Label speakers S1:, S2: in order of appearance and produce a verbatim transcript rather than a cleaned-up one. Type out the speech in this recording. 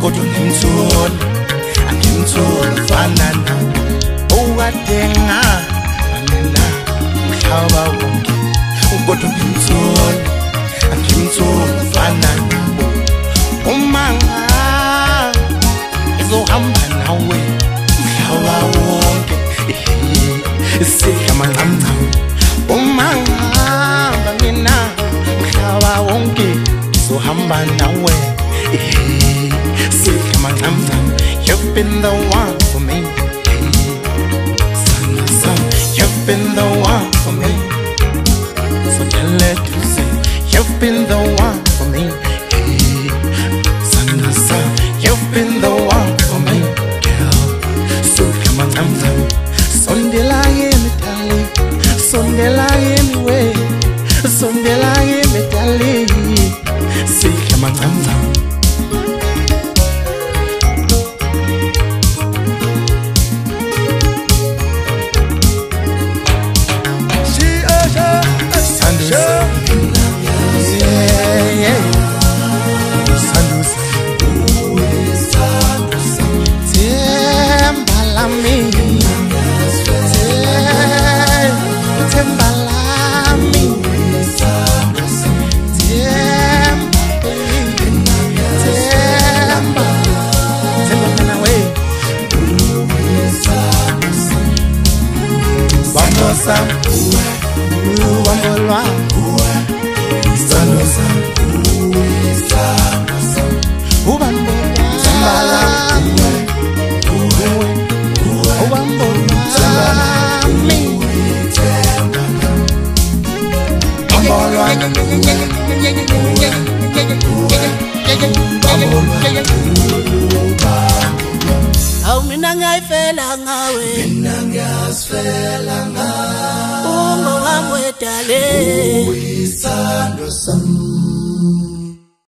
S1: kodwa ngimthole angimthole fana nawe owadenga anena mhlaba wonke kodwa ngimthole angimthole fana nawe umanga ezohamba nawe mhlaba wonke sihlama ngam umanga mina mhlaba wonke ezohamba nawe sihlama ngam you've been the one for me son son you've been the one for me so tell it to say you've been the one for me son son you've been the one for me girl so come on I'm done Sunday lie me darling Sunday lie me way Sunday lie me darling say come on I'm done Sam, uwe, uwe, uwe, sando sam, uwe, sando sam, ubambola, sambala, uwe, uwe, uwe, ubambola, sambala, mi, sambala, ubambola, ubambola. Aw mina ngayifela ngawe mina ngiyasifela ngawe ungohamwe dale uyisando sami